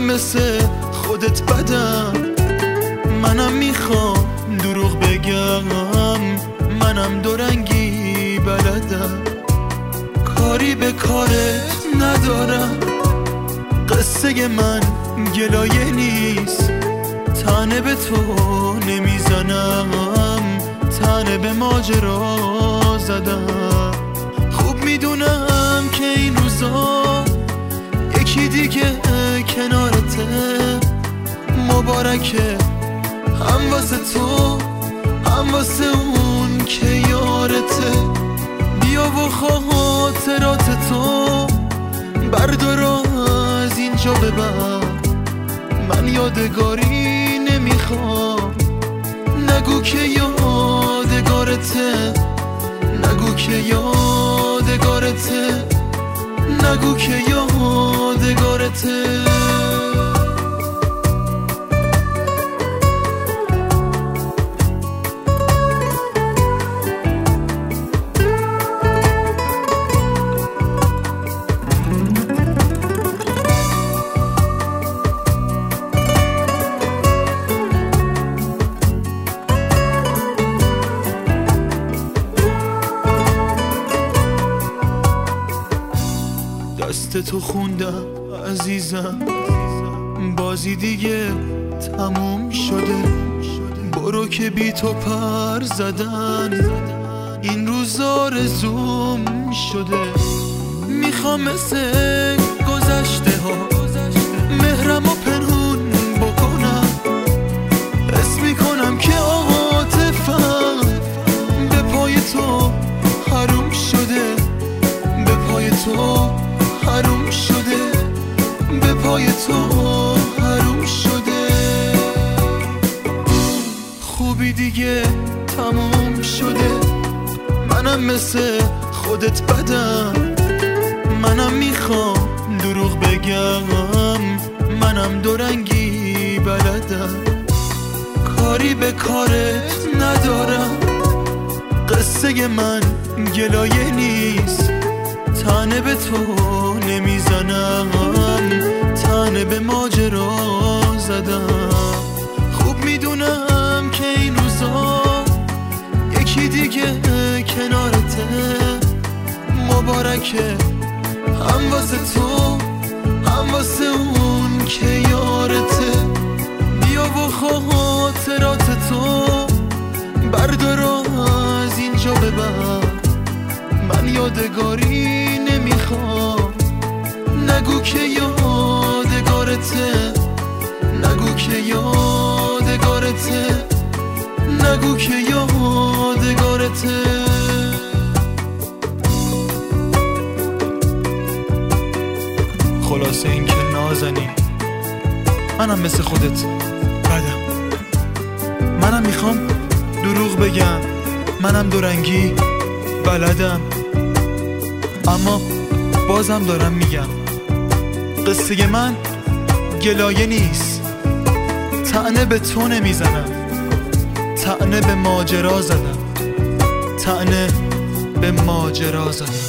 مثل خودت بدم، منم میخوام دروغ بگم، منم دورنگی بلدم، کاری به کارت ندارم، قصه من گلایه نیست، تنه به تو نمیزنم، تنه به ماجرا زدم. خوب میدونم که این روزا یکی دیگه کنارته، مبارکه هم واسه تو هم واسه اون که یارته. بیا و خاطرات تو بردار از اینجا ببر، من یادگاری نمیخوام. نگو که یادگارته، نگو که یادگارته، نگو که یادگارته. دست تو خوندم عزیزم، بازی دیگه تموم شده، برو که بی تو پر زدن این روزا رزوم شده. میخوام مثل گذشته ها مهرم و پنهون بکنم، حس میکنم که عاطفم به پای تو حروم شده، به پای تو حروم شده، به پای تو حروم شده. خوبی دیگه تموم شده، منم مثل خودت بدم، منم میخوام دروغ بگم، منم دورنگی بلدم، کاری به کارت ندارم، قصه من گلایه نیست، تنه به تو نمیزنم، تنه به ماجرا زدم. خوب میدونم که این روزا یکی دیگه کنارته، مبارکه هم واسه تو هم واسه اون که یارته. بیا و خاطرات تو بردار از اینجا ببر، من یادگاری نمیخوام. نگو که یادگارته، نگو که یادگارته، نگو که یادگارته. خلاصه این که نازنین، منم مثل خودت بدم، منم میخوام دروغ بگم، منم دورنگی بلدم، اما بازم دارم میگم قصه من گلایه نیست، طعنه به تو نمیزنم، طعنه به ماجرا زدم، طعنه به ماجرا زدم.